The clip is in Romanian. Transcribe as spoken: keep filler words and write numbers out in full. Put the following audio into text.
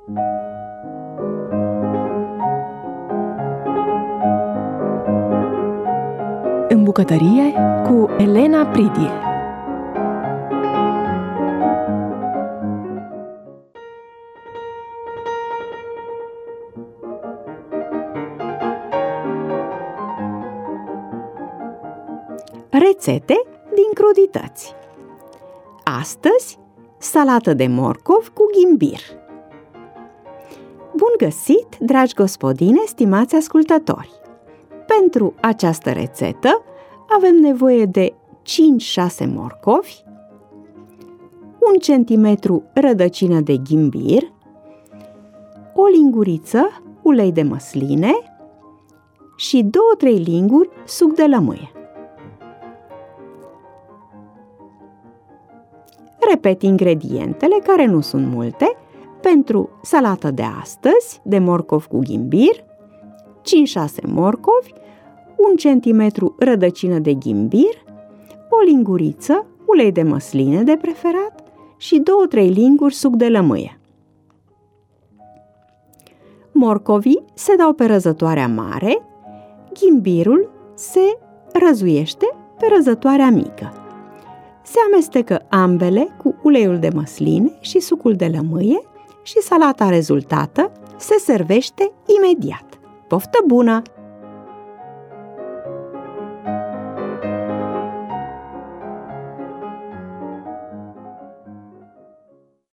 În bucătărie cu Elena Pridie. Rețete din crudități. Astăzi, salată de morcov cu ghimbir. Bun găsit, dragi gospodine, stimați ascultători! Pentru această rețetă avem nevoie de cinci șase morcovi, un centimetru rădăcină de ghimbir, o linguriță ulei de măsline și două trei linguri suc de lămâie. Repet ingredientele, care nu sunt multe, pentru salată de astăzi, de morcov cu ghimbir: cinci șase morcovi, un centimetru rădăcină de ghimbir, o linguriță ulei de măsline de preferat și două trei linguri suc de lămâie. Morcovii se dau pe răzătoarea mare, ghimbirul se răzuiește pe răzătoarea mică. Se amestecă ambele cu uleiul de măsline și sucul de lămâie și salata rezultată se servește imediat. Poftă bună!